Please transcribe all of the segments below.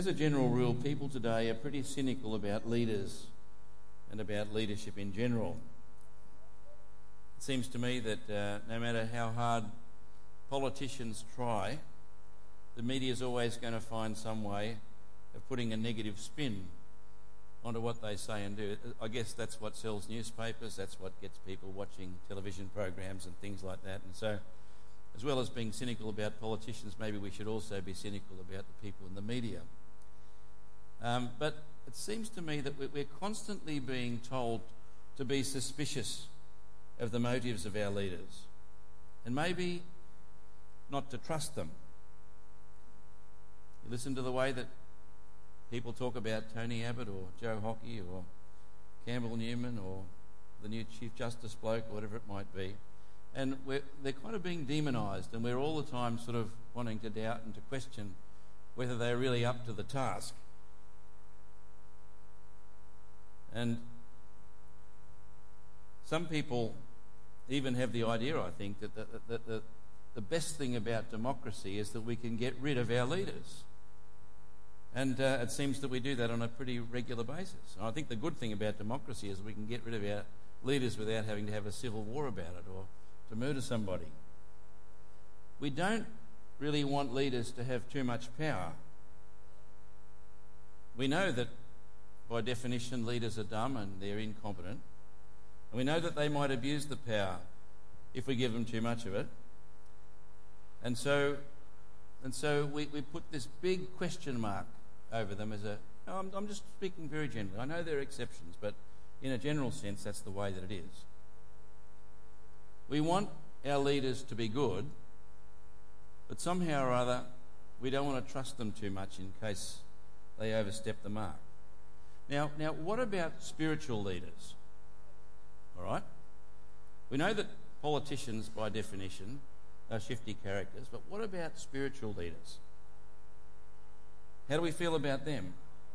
As a general rule, people today are pretty cynical about leaders and about leadership in general. It seems to me that no matter how hard politicians try, the media is always going to find some way of putting a negative spin onto what they say and do. I guess that's what sells newspapers, that's what gets people watching television programs and things like that. And so, as well as being cynical about politicians, maybe we should also be cynical about the people in the media. But it seems to me that we're constantly being told to be suspicious of the motives of our leaders, and maybe not to trust them. You listen to the way that people talk about Tony Abbott or Joe Hockey or Campbell Newman or the new Chief Justice bloke or whatever it might be, and they're kind of being demonised, and we're all the time sort of wanting to doubt and to question whether they're really up to the task. And some people even have the idea, I think, that the best thing about democracy is that we can get rid of our leaders. And it seems that we do that on a pretty regular basis. And I think the good thing about democracy is we can get rid of our leaders without having to have a civil war about it or to murder somebody. We don't really want leaders to have too much power. We know that by definition leaders are dumb and they're incompetent. And we know that they might abuse the power if we give them too much of it. And so we put this big question mark over them as I'm just speaking very generally. I know there are exceptions, but in a general sense, that's the way that it is. We want our leaders to be good, but somehow or other, we don't want to trust them too much in case they overstep the mark. Now, what about spiritual leaders? All right? We know that politicians, by definition, are shifty characters, but what about spiritual leaders? How do we feel about them?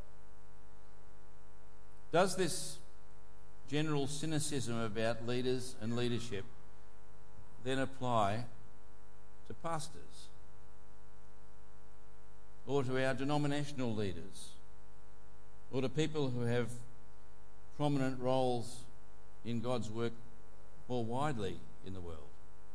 Does this general cynicism about leaders and leadership then apply to pastors or to our denominational leaders or to people who have prominent roles in God's work more widely in the world?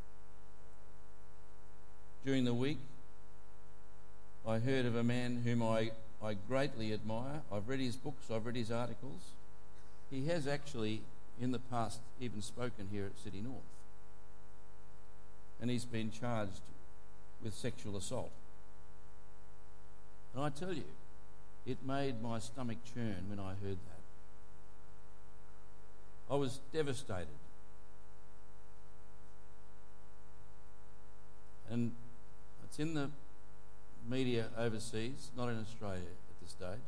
During the week, I heard of a man whom I greatly admire. I've read his books, I've read his articles. He has actually, in the past, even spoken here at City North. And he's been charged with sexual assault. And I tell you, it made my stomach churn when I heard that. I was devastated. And it's in the media overseas, not in Australia at this stage.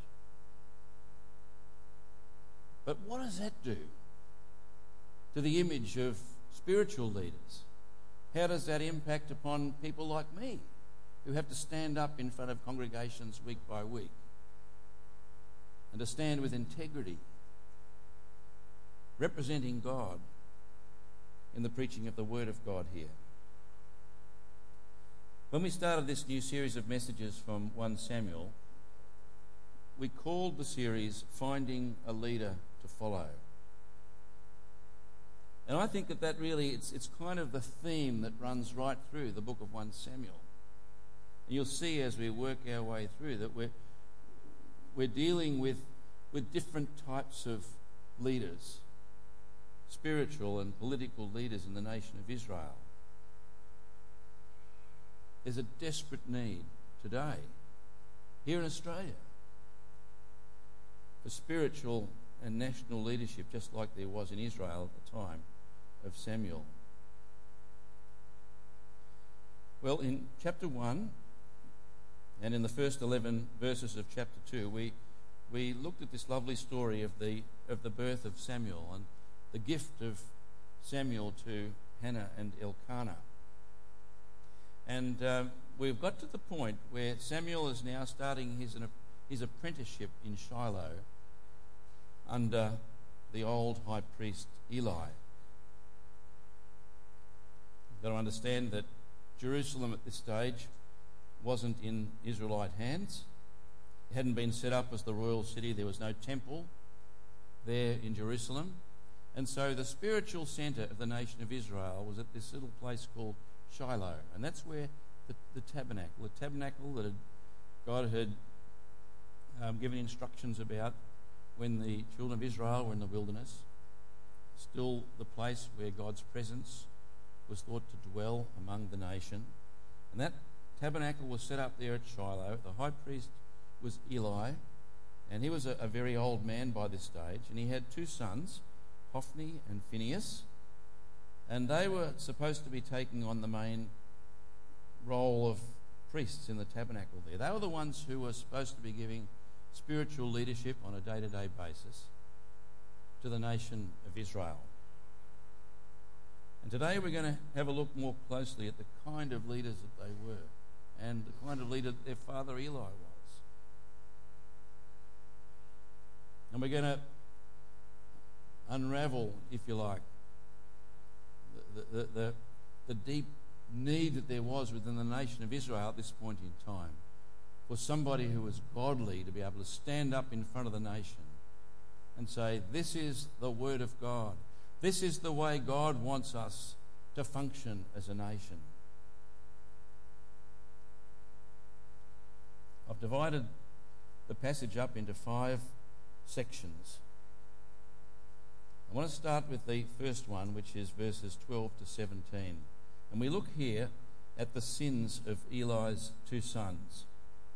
But what does that do to the image of spiritual leaders? How does that impact upon people like me, who have to stand up in front of congregations week by week and to stand with integrity, representing God in the preaching of the Word of God here? When we started this new series of messages from 1 Samuel, we called the series Finding a Leader to Follow. And I think that really, it's kind of the theme that runs right through the book of 1 Samuel. And you'll see as we work our way through that we're dealing with different types of leaders, spiritual and political leaders in the nation of Israel. There's a desperate need today, here in Australia, for spiritual and national leadership, just like there was in Israel at the time of Samuel. Well, in chapter 1 and in the first 11 verses of chapter 2, we looked at this lovely story of the birth of Samuel and the gift of Samuel to Hannah and Elkanah. And we've got to the point where Samuel is now starting his apprenticeship in Shiloh under the old high priest Eli. You've got to understand that Jerusalem at this stage wasn't in Israelite hands. It hadn't been set up as the royal city. There was no temple there in Jerusalem. And so the spiritual centre of the nation of Israel was at this little place called Shiloh. And that's where the tabernacle that God had given instructions about when the children of Israel were in the wilderness, still the place where God's presence was thought to dwell among the nation. And that tabernacle was set up there at Shiloh. The high priest was Eli, and he was a very old man by this stage, and he had two sons, Hophni and Phinehas, and they were supposed to be taking on the main role of priests in the tabernacle there. They were the ones who were supposed to be giving spiritual leadership on a day-to-day basis to the nation of Israel. And today we're going to have a look more closely at the kind of leaders that they were and the kind of leader that their father Eli was. And we're going to unravel, if you like, the deep need that there was within the nation of Israel at this point in time for somebody who was godly to be able to stand up in front of the nation and say, this is the word of God. This is the way God wants us to function as a nation. I've divided the passage up into 5 sections. I want to start with the first one, which is verses 12 to 17. And we look here at the sins of Eli's two sons.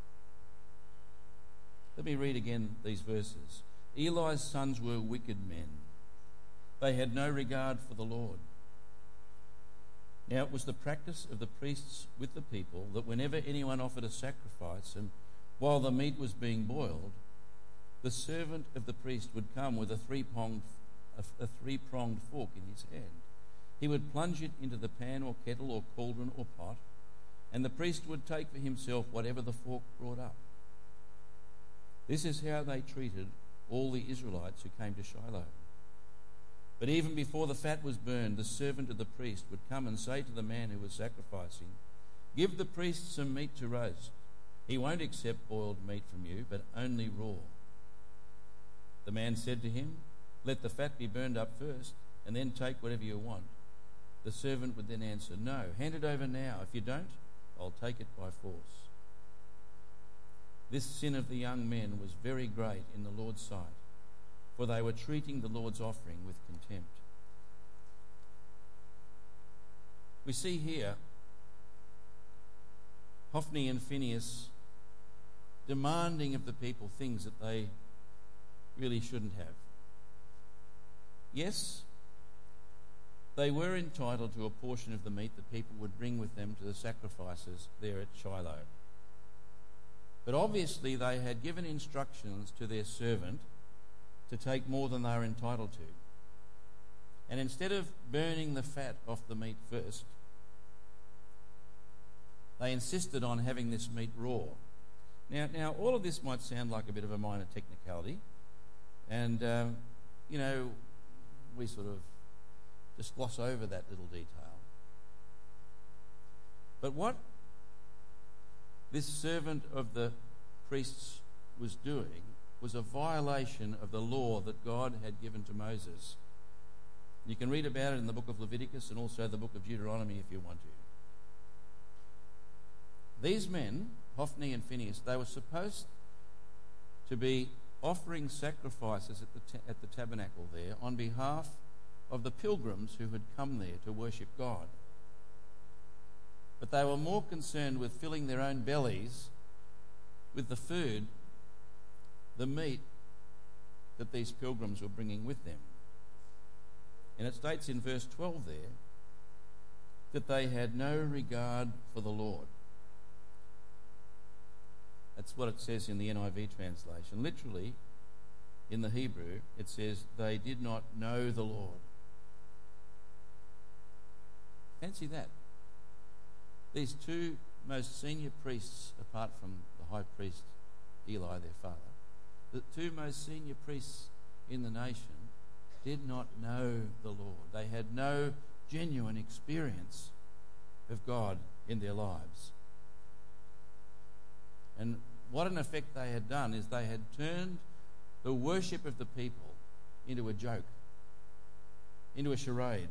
Let me read again these verses. Eli's sons were wicked men. They had no regard for the Lord. Now it was the practice of the priests with the people that whenever anyone offered a sacrifice, and while the meat was being boiled, the servant of the priest would come with a three-pronged fork in his hand. He would plunge it into the pan or kettle or cauldron or pot, and the priest would take for himself whatever the fork brought up. This is how they treated all the Israelites who came to Shiloh. But even before the fat was burned, the servant of the priest would come and say to the man who was sacrificing, "Give the priest some meat to roast. He won't accept boiled meat from you, but only raw." The man said to him, "Let the fat be burned up first, and then take whatever you want." The servant would then answer, "No, hand it over now. If you don't, I'll take it by force." This sin of the young men was very great in the Lord's sight, for they were treating the Lord's offering with contempt. We see here Hophni and Phinehas demanding of the people things that they really shouldn't have. Yes, they were entitled to a portion of the meat that people would bring with them to the sacrifices there at Shiloh. But obviously they had given instructions to their servant to take more than they were entitled to. And instead of burning the fat off the meat first, they insisted on having this meat raw. Now all of this might sound like a bit of a minor technicality, and we sort of just gloss over that little detail. But what this servant of the priests was doing was a violation of the law that God had given to Moses. You can read about it in the book of Leviticus and also the book of Deuteronomy if you want to. These men, Hophni and Phinehas, they were supposed to be offering sacrifices at the tabernacle there on behalf of the pilgrims who had come there to worship God. But they were more concerned with filling their own bellies with the food, the meat that these pilgrims were bringing with them. And it states in verse 12 there that they had no regard for the Lord. That's what it says in the NIV translation. Literally, in the Hebrew, it says they did not know the Lord. Fancy that. These two most senior priests, apart from the high priest Eli, their father, the two most senior priests in the nation did not know the Lord. They had no genuine experience of God in their lives. And what in effect they had done is they had turned the worship of the people into a joke, into a charade.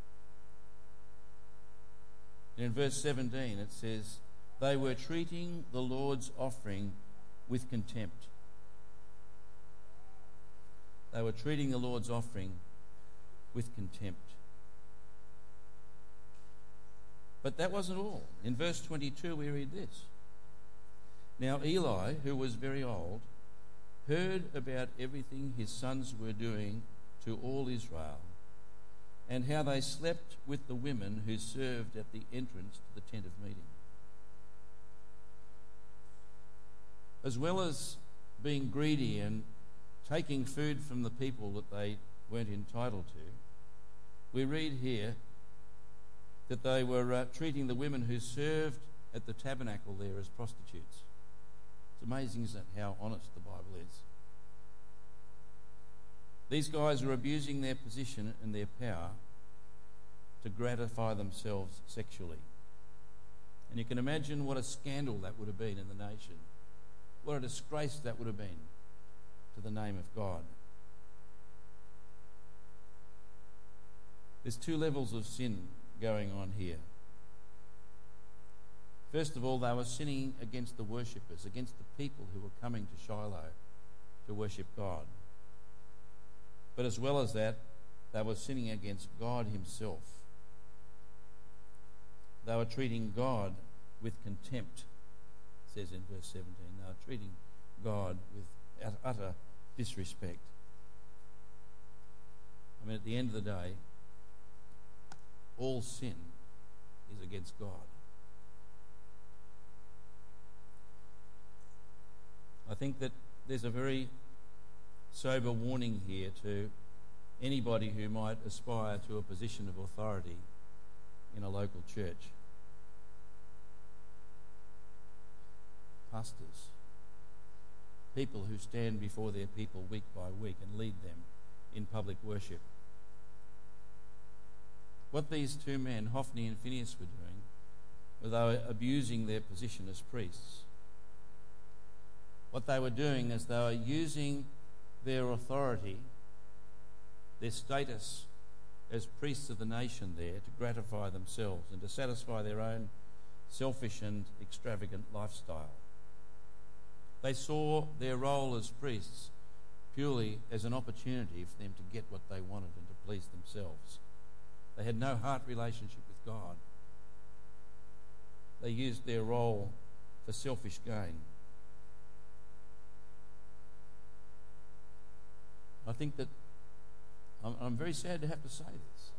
And in verse 17 it says, they were treating the Lord's offering with contempt. They were treating the Lord's offering with contempt. But that wasn't all. In verse 22 we read this. Now Eli, who was very old, heard about everything his sons were doing to all Israel, and how they slept with the women who served at the entrance to the tent of meeting. As well as being greedy and taking food from the people that they weren't entitled to, we read here that they were treating the women who served at the tabernacle there as prostitutes. It's amazing, isn't it, how honest the Bible is. These guys were abusing their position and their power to gratify themselves sexually. And you can imagine what a scandal that would have been in the nation. What a disgrace that would have been to the name of God. There's two levels of sin going on here. First of all, they were sinning against the worshippers, against the people who were coming to Shiloh to worship God. But as well as that, they were sinning against God himself. They were treating God with contempt, it says in verse 17. They were treating God with utter disrespect. I mean, at the end of the day, all sin is against God. I think that there's a very sober warning here to anybody who might aspire to a position of authority in a local church. Pastors, people who stand before their people week by week and lead them in public worship. What these two men, Hophni and Phinehas, were doing was they were abusing their position as priests. What they were doing is they were using their authority, their status as priests of the nation there to gratify themselves and to satisfy their own selfish and extravagant lifestyle. They saw their role as priests purely as an opportunity for them to get what they wanted and to please themselves. They had no heart relationship with God. They used their role for selfish gain. I think that I'm very sad to have to say this,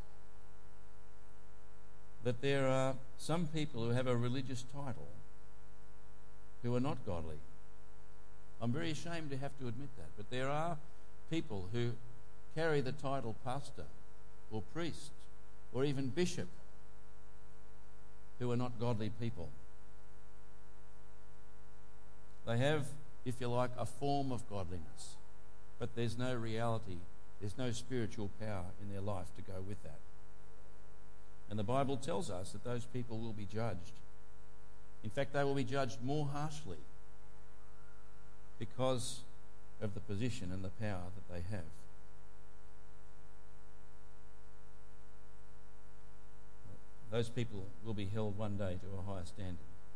that there are some people who have a religious title who are not godly. I'm very ashamed to have to admit that, but there are people who carry the title pastor or priest or even bishop who are not godly people. They have, if you like, a form of godliness, but there's no reality, there's no spiritual power in their life to go with that. And the Bible tells us that those people will be judged. In fact, they will be judged more harshly because of the position and the power that they have. Those people will be held one day to a higher standard.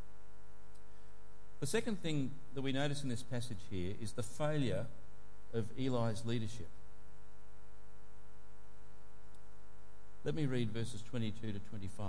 The second thing that we notice in this passage here is the failure of Eli's leadership. Let me read verses 22 to 25.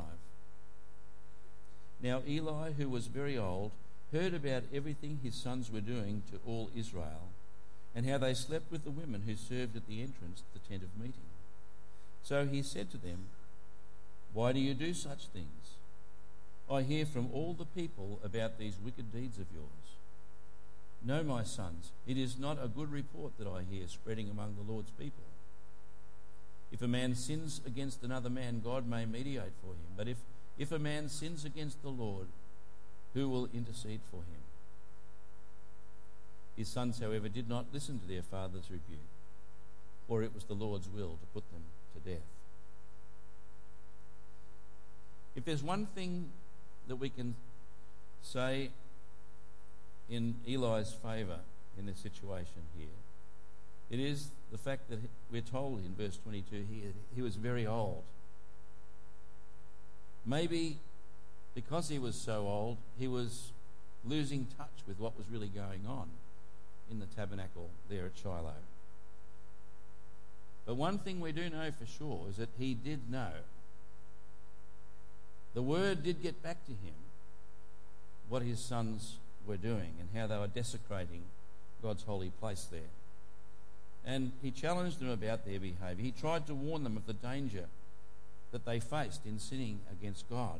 Now Eli, who was very old, heard about everything his sons were doing to all Israel, and how they slept with the women who served at the entrance to the tent of meeting. So he said to them, "Why do you do such things? I hear from all the people about these wicked deeds of yours. No, my sons, it is not a good report that I hear spreading among the Lord's people. If a man sins against another man, God may mediate for him. But if a man sins against the Lord, who will intercede for him?" His sons, however, did not listen to their father's rebuke, for it was the Lord's will to put them to death. If there's one thing that we can say in Eli's favour in this situation here. It is the fact that we're told in verse 22 here he was very old. Maybe because he was so old, he was losing touch with what was really going on in the tabernacle there at Shiloh. But one thing we do know for sure is that he did know. The word did get back to him what his sons were doing and how they were desecrating God's holy place there. And he challenged them about their behaviour. He tried to warn them of the danger that they faced in sinning against God.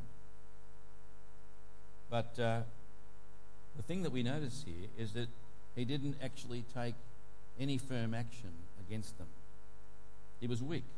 But the thing that we notice here is that he didn't actually take any firm action against them. He was weak.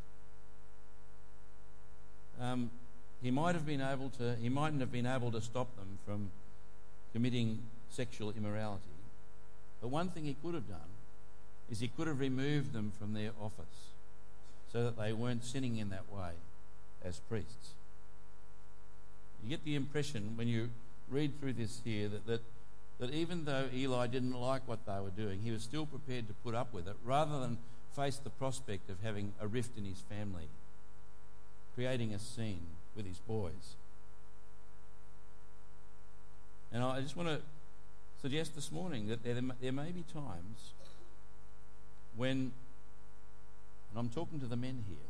He mightn't have been able to stop them from committing sexual immorality. But one thing he could have done is he could have removed them from their office so that they weren't sinning in that way as priests. You get the impression when you read through this here that even though Eli didn't like what they were doing, he was still prepared to put up with it rather than face the prospect of having a rift in his family, creating a scene with his boys. And I just want to suggest this morning that there may be times when, and I'm talking to the men here,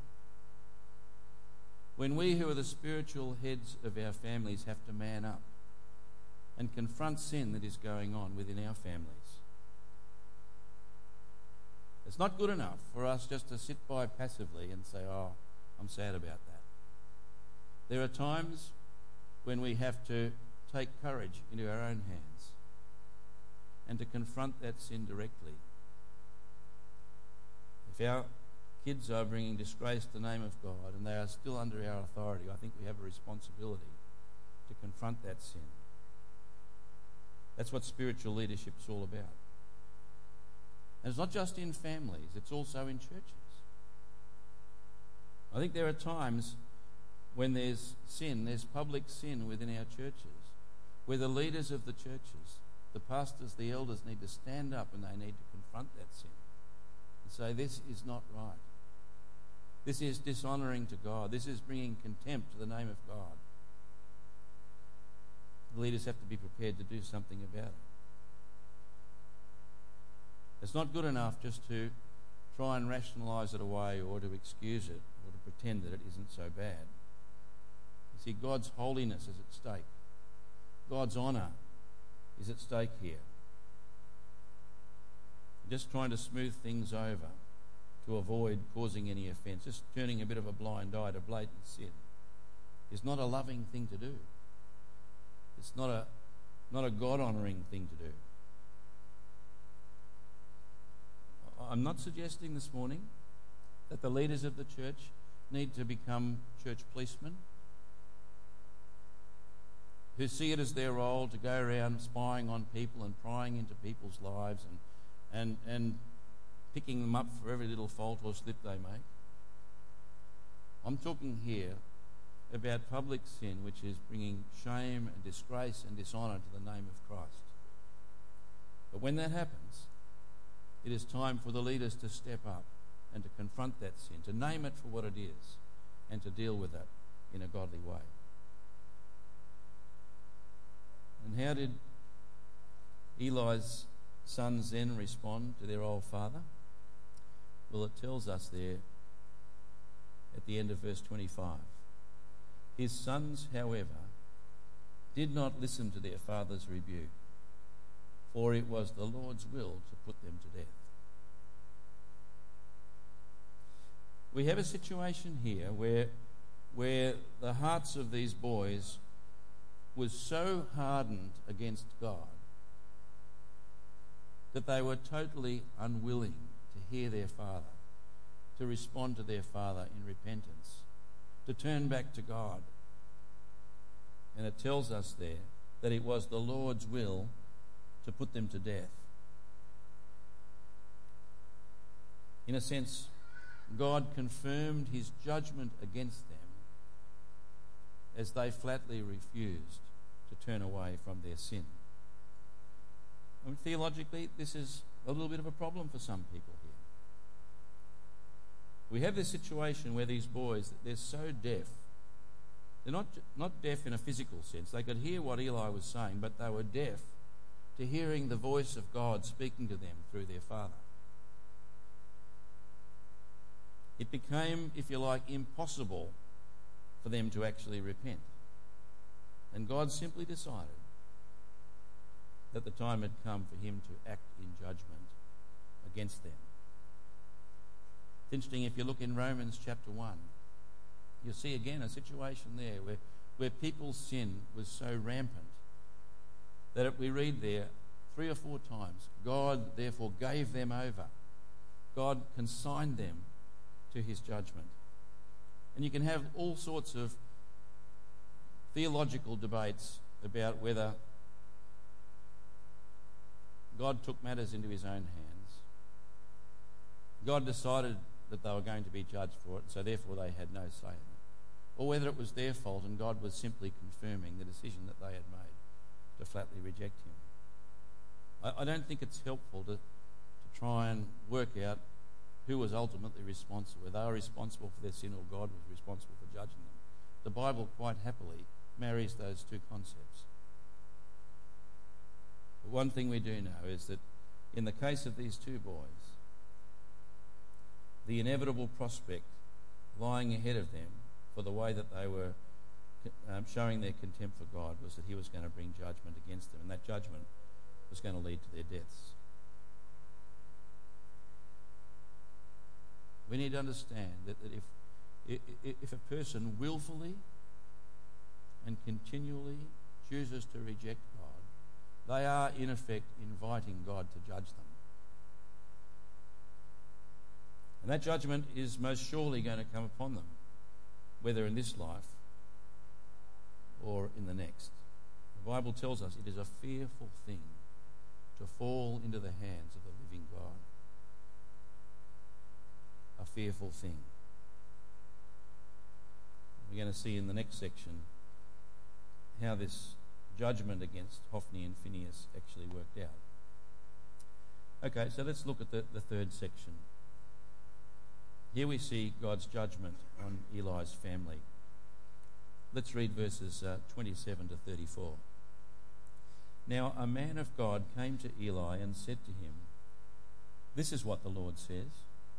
when we who are the spiritual heads of our families have to man up and confront sin that is going on within our families. It's not good enough for us just to sit by passively and say, oh, I'm sad about that. There are times when we have to take courage into our own hands and to confront that sin directly. If our kids are bringing disgrace to the name of God and they are still under our authority, I think we have a responsibility to confront that sin. That's what spiritual leadership is all about. And it's not just in families, it's also in churches. I think there are times when there's sin, there's public sin within our churches, where the leaders of the churches, the pastors, the elders need to stand up and they need to confront that sin and say, this is not right. This is dishonouring to God. This is bringing contempt to the name of God. The leaders have to be prepared to do something about it. It's not good enough just to try and rationalise it away or to excuse it or to pretend that it isn't so bad. You see, God's holiness is at stake. God's honour is at stake here. Just trying to smooth things over to avoid causing any offence, just turning a bit of a blind eye to blatant sin, is not a loving thing to do. It's not a God-honouring thing to do. I'm not suggesting this morning that the leaders of the church need to become church policemen who see it as their role to go around spying on people and prying into people's lives and picking them up for every little fault or slip they make. I'm talking here about public sin which is bringing shame and disgrace and dishonour to the name of Christ. But when that happens, it is time for the leaders to step up and to confront that sin, to name it for what it is, and to deal with it in a godly way. And how did Eli's sons then respond to their old father? Well, it tells us there at the end of verse 25. His sons, however, did not listen to their father's rebuke, for it was the Lord's will to put them to death. We have a situation here where the hearts of these boys was so hardened against God that they were totally unwilling to hear their father, to respond to their father in repentance, to turn back to God. And it tells us there that it was the Lord's will to put them to death. In a sense, God confirmed his judgment against them as they flatly refused to turn away from their sin. I mean, theologically, this is a little bit of a problem for some people here. We have this situation where these boys, they're so deaf. They're not deaf in a physical sense. They could hear what Eli was saying, but they were deaf to hearing the voice of God speaking to them through their father. It became, if you like, impossible for them to actually repent. And God simply decided that the time had come for him to act in judgment against them. It's interesting, if you look in Romans chapter 1, you'll see again a situation there where people's sin was so rampant that we read there 3 or 4 times, God therefore gave them over. God consigned them to his judgment. And you can have all sorts of theological debates about whether God took matters into his own hands. God decided that they were going to be judged for it, so therefore they had no say in it. Or whether it was their fault and God was simply confirming the decision that they had made to flatly reject him. I don't think it's helpful to try and work out who was ultimately responsible, whether they were responsible for their sin or God was responsible for judging them. The Bible quite happily marries those two concepts. But one thing we do know is that in the case of these two boys, the inevitable prospect lying ahead of them for the way that they were showing their contempt for God was that he was going to bring judgment against them, and that judgment was going to lead to their deaths. We need to understand that if a person willfully and continually chooses to reject God, they are in effect inviting God to judge them. And that judgment is most surely going to come upon them, whether in this life or in the next. The Bible tells us it is a fearful thing to fall into the hands of the living God. A fearful thing. We're going to see in the next section how this judgment against Hophni and Phinehas actually worked out. Okay, so let's look at the third section. Here we see God's judgment on Eli's family. Let's read verses 27 to 34. Now a man of God came to Eli and said to him, "This is what the Lord says.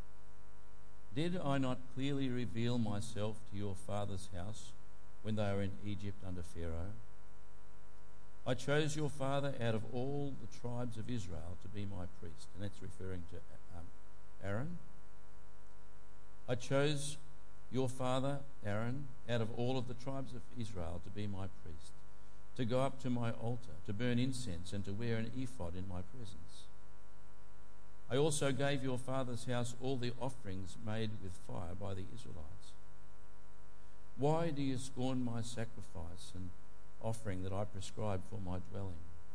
Did I not clearly reveal myself to your father's house when they were in Egypt under Pharaoh? I chose your father out of all the tribes of Israel to be my priest." And that's referring to Aaron. I chose your father, Aaron, out of all of the tribes of Israel to be my priest, to go up to my altar, to burn incense, and to wear an ephod in my presence. I also gave your father's house all the offerings made with fire by the Israelites. Why do you scorn my sacrifice and offering that I prescribed for my dwelling?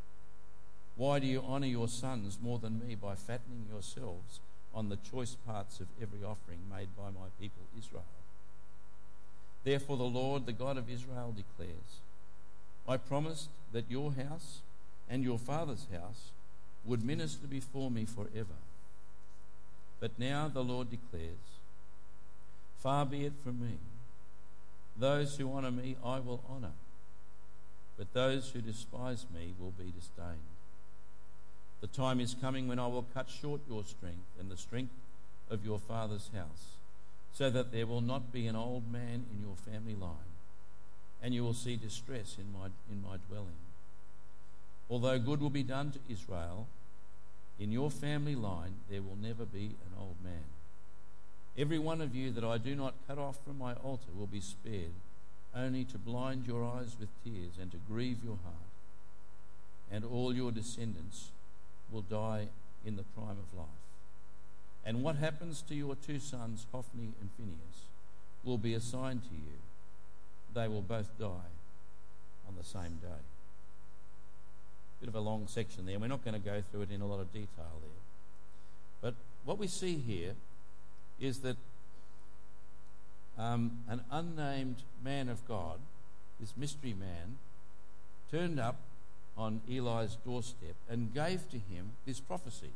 Why do you honour your sons more than me by fattening yourselves on the choice parts of every offering made by my people Israel? Therefore the Lord, the God of Israel, declares, I promised that your house and your father's house would minister before me forever. But now the Lord declares, far be it from me. Those who honour me I will honour, but those who despise me will be disdained. The time is coming when I will cut short your strength and the strength of your father's house, so that there will not be an old man in your family line, and you will see distress in my dwelling. Although good will be done to Israel, in your family line there will never be an old man. Every one of you that I do not cut off from my altar will be spared, only to blind your eyes with tears and to grieve your heart. And all your descendants will die in the prime of life. And what happens to your two sons, Hophni and Phinehas, will be assigned to you. They will both die on the same day. Bit of a long section there. We're not going to go through it in a lot of detail there. But what we see here is that an unnamed man of God, this mystery man, turned up on Eli's doorstep and gave to him this prophecy.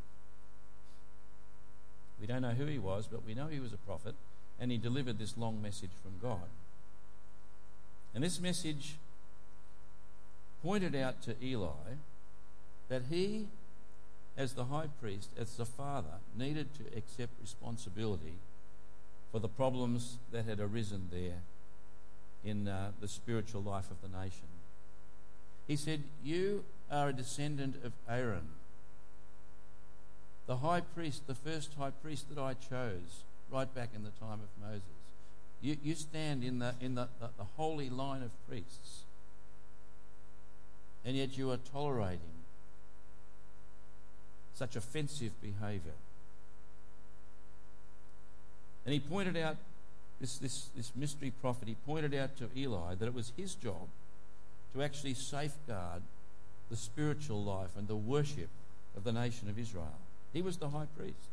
We don't know who he was, but we know he was a prophet, and he delivered this long message from God. And this message pointed out to Eli that he, as the high priest, as the father, needed to accept responsibility for the problems that had arisen there in the spiritual life of the nation. He said, "You are a descendant of Aaron, the high priest, the first high priest that I chose right back in the time of Moses. You stand in the holy line of priests, and yet you are tolerating such offensive behaviour." And he pointed out, this mystery prophet, he pointed out to Eli that it was his job to actually safeguard the spiritual life and the worship of the nation of Israel. He was the high priest.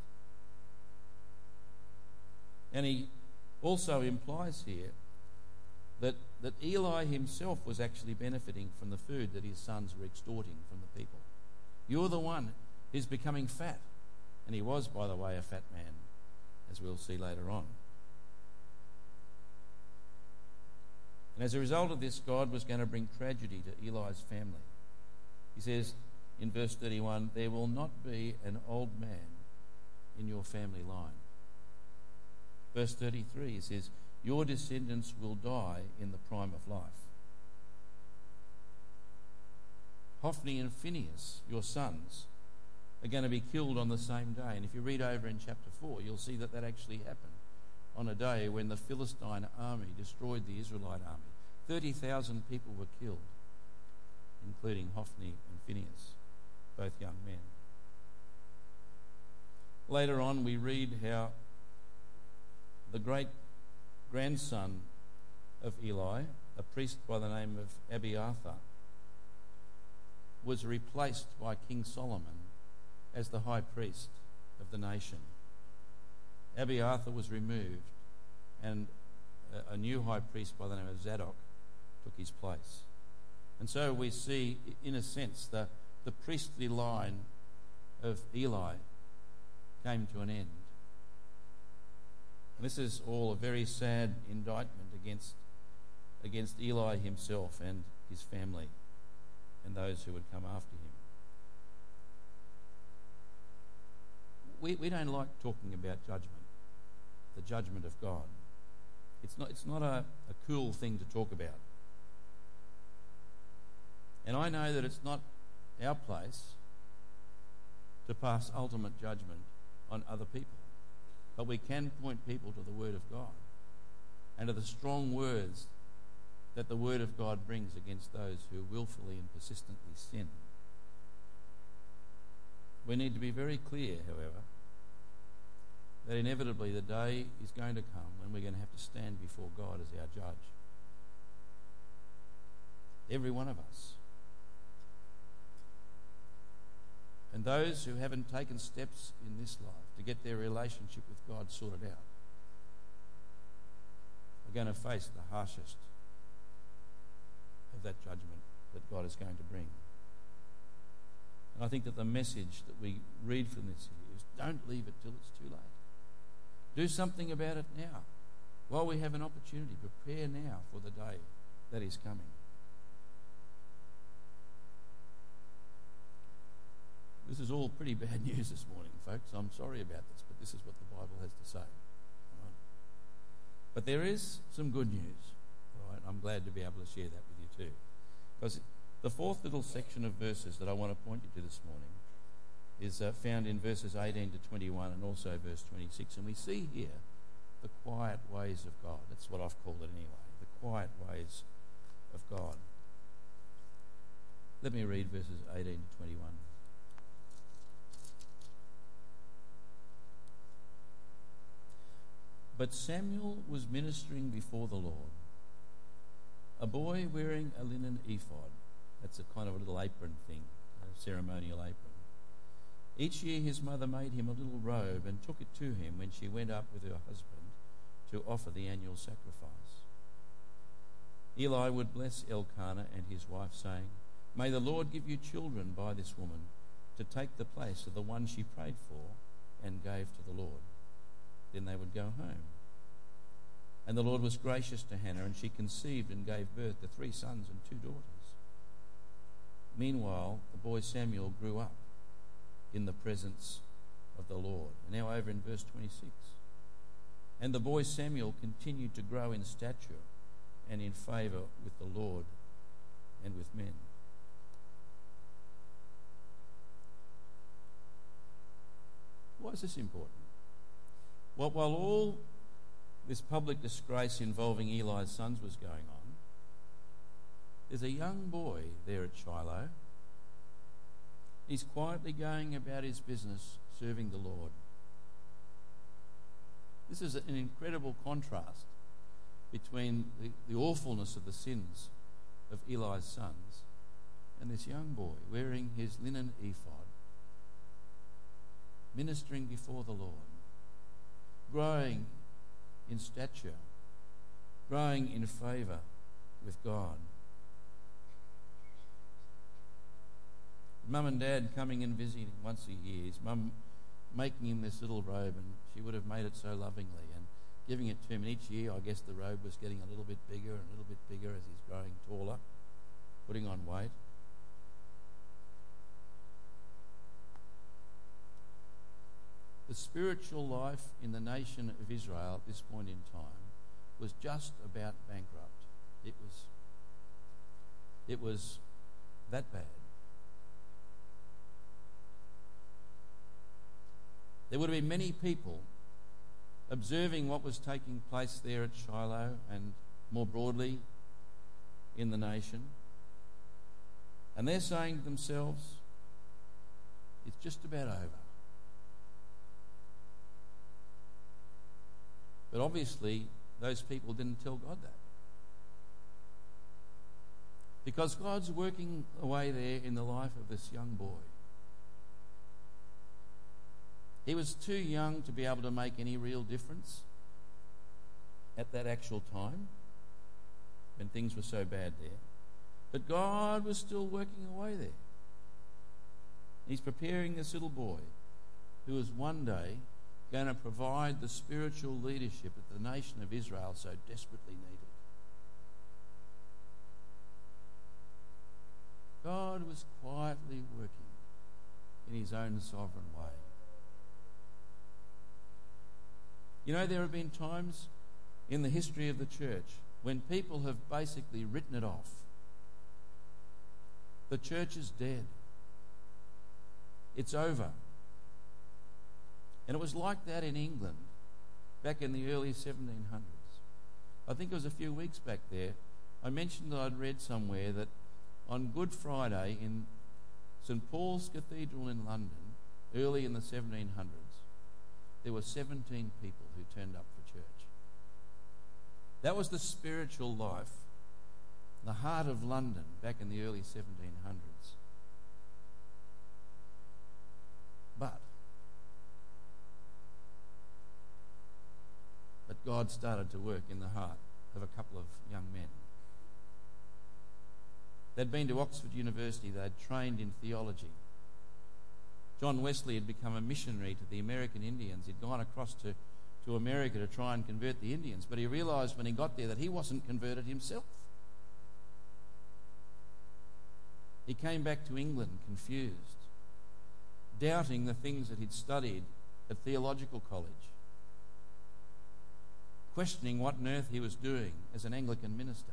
And he also implies here that Eli himself was actually benefiting from the food that his sons were extorting from the people. You're the one who's becoming fat. And he was, by the way, a fat man, as we'll see later on. And as a result of this, God was going to bring tragedy to Eli's family. He says in verse 31, "There will not be an old man in your family line." Verse 33, he says, "Your descendants will die in the prime of life." Hophni and Phinehas, your sons, are going to be killed on the same day. And if you read over in chapter 4, you'll see that actually happened on a day when the Philistine army destroyed the Israelite army. 30,000 people were killed, including Hophni and Phinehas, both young men. Later on, we read how the great grandson of Eli, a priest by the name of Abiathar, was replaced by King Solomon as the high priest of the nation. Abiathar was removed, and a new high priest by the name of Zadok took his place. And so we see, in a sense, the priestly line of Eli came to an end. And this is all a very sad indictment against Eli himself and his family and those who would come after him. We don't like talking about judgment, the judgment of God. It's not a cool thing to talk about. And I know that it's not our place to pass ultimate judgment on other people. But we can point people to the Word of God and to the strong words that the Word of God brings against those who willfully and persistently sin. We need to be very clear, however, that inevitably the day is going to come when we're going to have to stand before God as our judge. Every one of us. And those who haven't taken steps in this life to get their relationship with God sorted out are going to face the harshest of that judgment that God is going to bring. And I think that the message that we read from this here is don't leave it till it's too late. Do something about it now. While we have an opportunity, prepare now for the day that is coming. This is all pretty bad news this morning, folks. I'm sorry about this, but this is what the Bible has to say. All right? But there is some good news. All right? I'm glad to be able to share that with you too. Because the fourth little section of verses that I want to point you to this morning is found in verses 18 to 21 and also verse 26. And we see here the quiet ways of God. That's what I've called it anyway. The quiet ways of God. Let me read verses 18 to 21. But Samuel was ministering before the Lord, a boy wearing a linen ephod. That's a kind of a little apron thing, a ceremonial apron. Each year his mother made him a little robe and took it to him when she went up with her husband to offer the annual sacrifice. Eli would bless Elkanah and his wife, saying, May the Lord give you children by this woman to take the place of the one she prayed for and gave to the Lord. Then they would go home. And the Lord was gracious to Hannah, and she conceived and gave birth to 3 sons and 2 daughters. Meanwhile, the boy Samuel grew up in the presence of the Lord. And now over in verse 26. And the boy Samuel continued to grow in stature and in favour with the Lord and with men. Why is this important? Well, while all this public disgrace involving Eli's sons was going on, there's a young boy there at Shiloh. He's quietly going about his business, serving the Lord. This is an incredible contrast between the awfulness of the sins of Eli's sons and this young boy wearing his linen ephod, ministering before the Lord, growing in stature, growing in favour with God. Mum and Dad coming and visiting once a year, his mum making him this little robe, and she would have made it so lovingly and giving it to him. And each year, I guess the robe was getting a little bit bigger and a little bit bigger as he's growing taller, putting on weight. The spiritual life in the nation of Israel at this point in time was just about bankrupt. It was that bad. There would have been many people observing what was taking place there at Shiloh and more broadly in the nation. And they're saying to themselves, it's just about over. But obviously, those people didn't tell God that. Because God's working away there in the life of this young boy. He was too young to be able to make any real difference at that actual time when things were so bad there. But God was still working away there. He's preparing this little boy who was one day going to provide the spiritual leadership that the nation of Israel so desperately needed. God was quietly working in His own sovereign way. You know, there have been times in the history of the church when people have basically written it off. The church is dead. It's over. And it was like that in England back in the early 1700s. I think it was a few weeks back there, I mentioned that I'd read somewhere that on Good Friday in St Paul's Cathedral in London, early in the 1700s, there were 17 people who turned up for church. That was the spiritual life, the heart of London back in the early 1700s. But God started to work in the heart of a couple of young men. They'd been to Oxford University, they'd trained in theology. John Wesley had become a missionary to the American Indians. He'd gone across to America to try and convert the Indians, but he realised when he got there that he wasn't converted himself. He came back to England confused, doubting the things that he'd studied at theological college, questioning what on earth he was doing as an Anglican minister.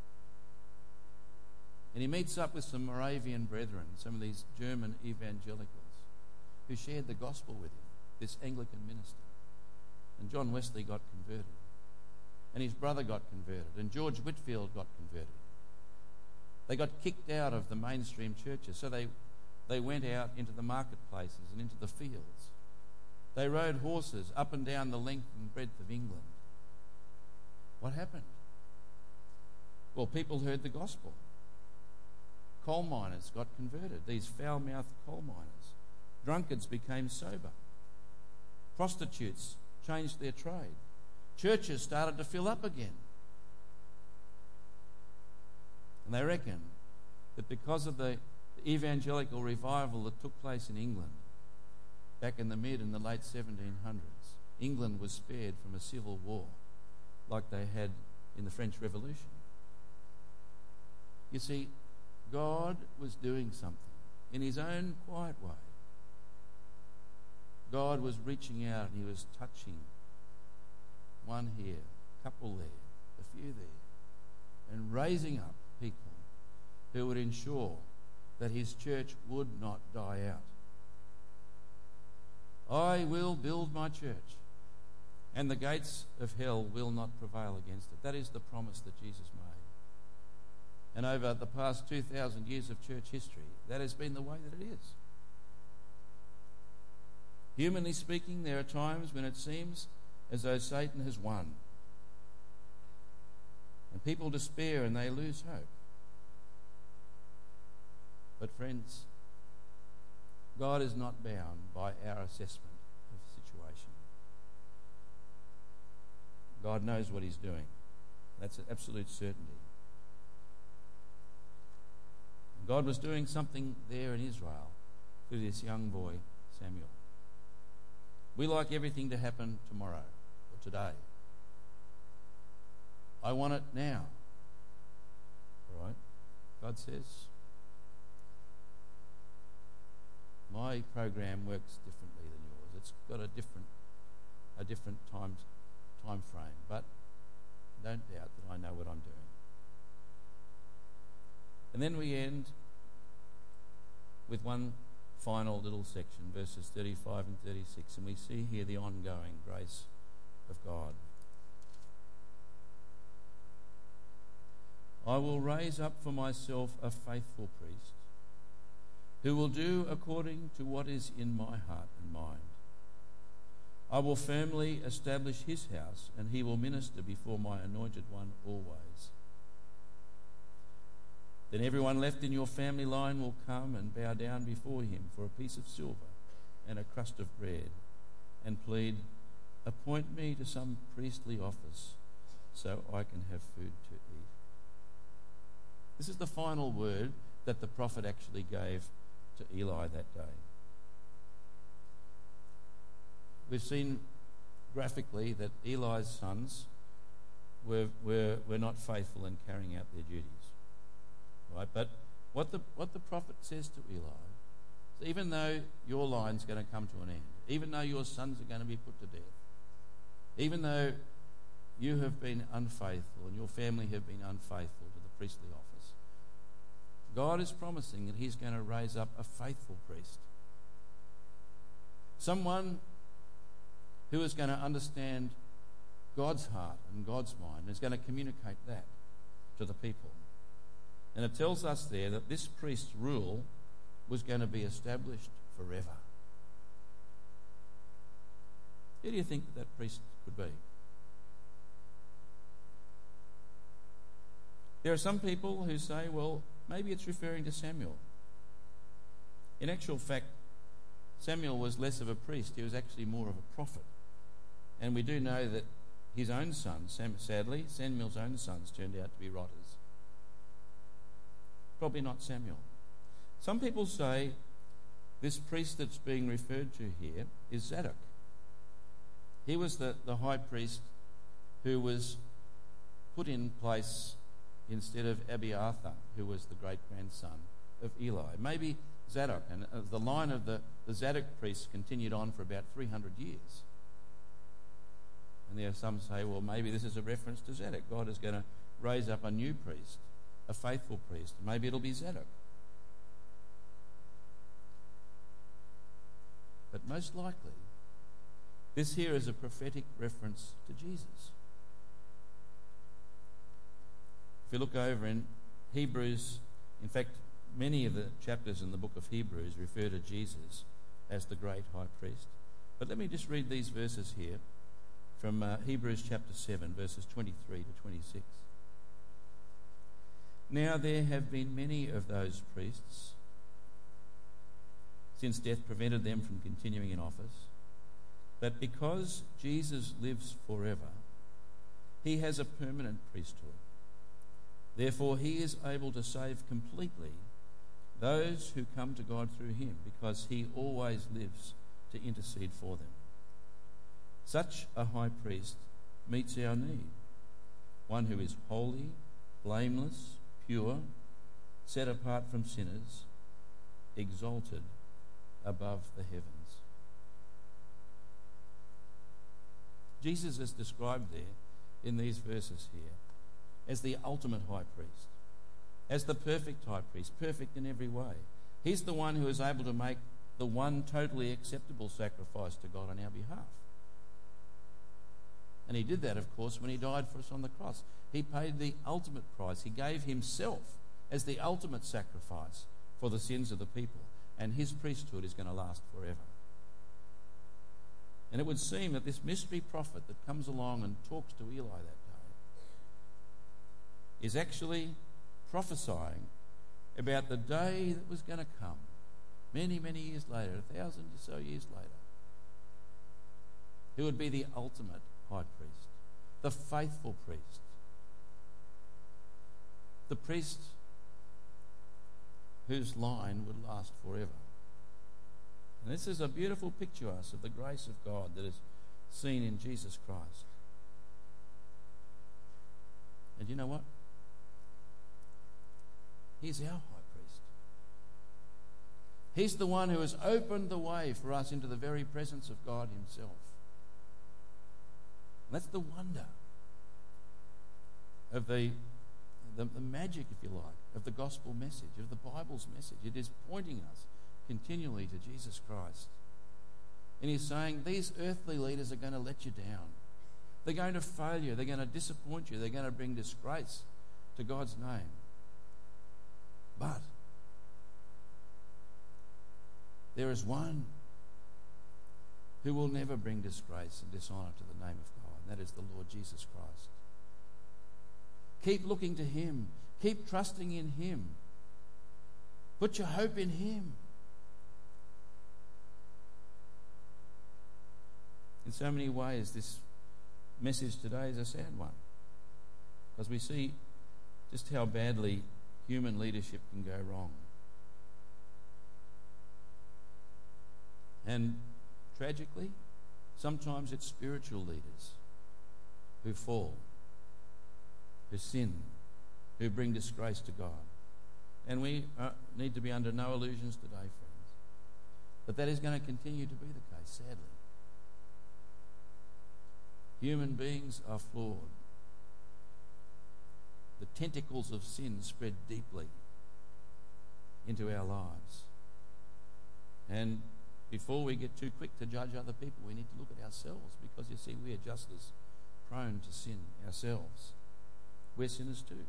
And he meets up with some Moravian brethren, some of these German evangelicals, who shared the gospel with him, this Anglican minister. And John Wesley got converted. And his brother got converted. And George Whitefield got converted. They got kicked out of the mainstream churches, so they went out into the marketplaces and into the fields. They rode horses up and down the length and breadth of England. What happened? Well, people heard the gospel. Coal miners got converted, these foul-mouthed coal miners. Drunkards became sober. Prostitutes changed their trade. Churches started to fill up again. And they reckon that because of the evangelical revival that took place in England back in the mid and the late 1700s, England was spared from a civil war like they had in the French Revolution. You see, God was doing something in his own quiet way. God was reaching out and he was touching one here, a couple there, a few there, and raising up people who would ensure that his church would not die out. I will build my church, and the gates of hell will not prevail against it. That is the promise that Jesus made. And over the past 2,000 years of church history, that has been the way that it is. Humanly speaking, there are times when it seems as though Satan has won. And people despair and they lose hope. But friends, God is not bound by our assessment of the situation. God knows what he's doing. That's an absolute certainty. And God was doing something there in Israel through this young boy, Samuel. We like everything to happen tomorrow or today. I want it now. All right? God says, my program works differently than yours. It's got a different time frame. But don't doubt that I know what I'm doing. And then we end with one final little section, verses 35 and 36, and we see here the ongoing grace of God. I will raise up for myself a faithful priest who will do according to what is in my heart and mind. I will firmly establish his house, and he will minister before my anointed one always. Then everyone left in your family line will come and bow down before him for a piece of silver and a crust of bread, and plead, appoint me to some priestly office so I can have food to eat. This is the final word that the prophet actually gave to Eli that day. We've seen graphically that Eli's sons were not faithful in carrying out their duties. Right? But what the prophet says to Eli is, even though your line's going to come to an end, even though your sons are going to be put to death, even though you have been unfaithful and your family have been unfaithful to the priestly office, God is promising that he's going to raise up a faithful priest. Someone who is going to understand God's heart and God's mind and is going to communicate that to the people. And it tells us there that this priest's rule was going to be established forever. Who do you think that priest could be? There are some people who say, well, maybe it's referring to Samuel. In actual fact, Samuel was less of a priest. He was actually more of a prophet. And we do know that his own sons, sadly, Samuel's own sons turned out to be rotters. Probably not Samuel. Some people say this priest that's being referred to here is Zadok. He was the high priest who was put in place instead of Abiathar, who was the great-grandson of Eli. Maybe Zadok, and the line of the Zadok priests continued on for about 300 years. And there are some say, well, maybe this is a reference to Zadok. God is going to raise up a new priest, a faithful priest. Maybe it'll be Zadok. But most likely, this here is a prophetic reference to Jesus. If you look over in Hebrews, in fact, many of the chapters in the book of Hebrews refer to Jesus as the great high priest. But let me just read these verses here from Hebrews chapter 7, verses 23 to 26. Now there have been many of those priests, since death prevented them from continuing in office, that because Jesus lives forever, he has a permanent priesthood. Therefore he is able to save completely those who come to God through him, because he always lives to intercede for them. Such a high priest meets our need, one who is holy, blameless, pure, set apart from sinners, exalted above the heavens. Jesus is described there in these verses here as the ultimate high priest, as the perfect high priest, perfect in every way. He's the one who is able to make the one totally acceptable sacrifice to God on our behalf. And he did that, of course, when he died for us on the cross. He paid the ultimate price. He gave himself as the ultimate sacrifice for the sins of the people. And his priesthood is going to last forever. And it would seem that this mystery prophet that comes along and talks to Eli that day is actually prophesying about the day that was going to come many, many years later, 1,000 or so years later. Who would be the ultimate high priest, the faithful priest, the priest whose line would last forever. And this is a beautiful picture to us of the grace of God that is seen in Jesus Christ. And you know what? He's our high priest. He's the one who has opened the way for us into the very presence of God himself. And that's the wonder of the magic, if you like, of the gospel message, of the Bible's message. It is pointing us continually to Jesus Christ. And he's saying, these earthly leaders are going to let you down. They're going to fail you. They're going to disappoint you. They're going to bring disgrace to God's name. But there is one who will never bring disgrace and dishonour to the name of God, and that is the Lord Jesus Christ. Keep looking to him. Keep trusting in him. Put your hope in him. In so many ways, this message today is a sad one, because we see just how badly human leadership can go wrong. And tragically, sometimes it's spiritual leaders who fall, who sin, who bring disgrace to God. And we need to be under no illusions today, friends, but that is going to continue to be the case, sadly. Human beings are flawed. The tentacles of sin spread deeply into our lives. And before we get too quick to judge other people, we need to look at ourselves, because you see, we are just as prone to sin ourselves. We're sinners too.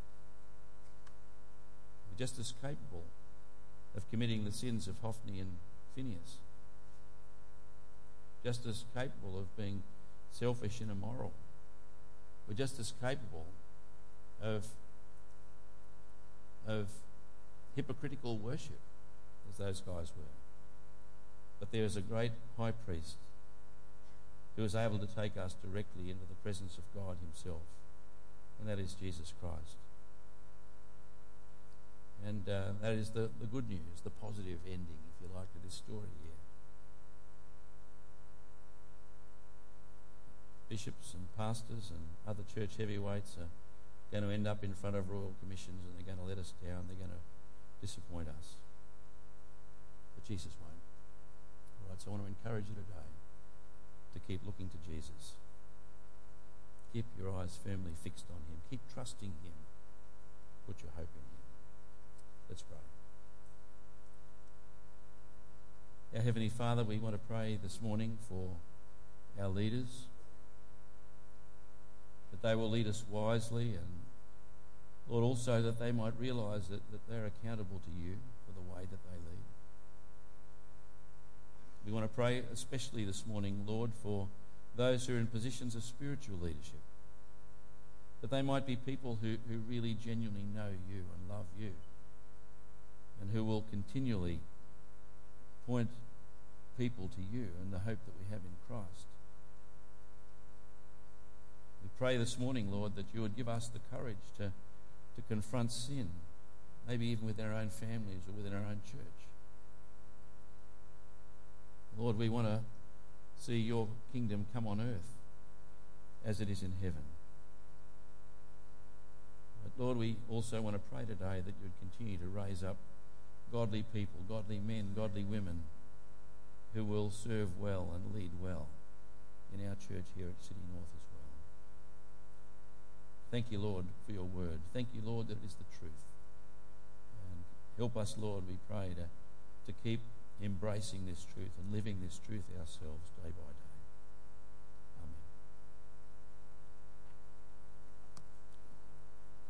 We're just as capable of committing the sins of Hophni and Phinehas. Just as capable of being selfish and immoral. We're just as capable of hypocritical worship as those guys were. But there is a great high priest who is able to take us directly into the presence of God himself, and that is Jesus Christ. And that is the good news, the positive ending, if you like, to this story here. Bishops and pastors and other church heavyweights are going to end up in front of royal commissions, and they're going to let us down. They're going to disappoint us. But Jesus won't. All right, so I want to encourage you today to keep looking to Jesus. Keep your eyes firmly fixed on him. Keep trusting him. Put your hope in him. Let's pray. Our Heavenly Father, we want to pray this morning for our leaders, that they will lead us wisely, and Lord, also that they might realise that they're accountable to you for the way that they lead. We want to pray especially this morning, Lord, for those who are in positions of spiritual leadership, that they might be people who really genuinely know you and love you, and who will continually point people to you and the hope that we have in Christ. We pray this morning, Lord, that you would give us the courage to to confront sin, maybe even with our own families or within our own church. Lord, we want to see your kingdom come on earth as it is in heaven. But Lord, we also want to pray today that you'd continue to raise up godly people, godly men, godly women who will serve well and lead well in our church here at City North as well. Thank you, Lord, for your word. Thank you, Lord, that it is the truth. And help us, Lord, we pray, to keep embracing this truth and living this truth ourselves day by day.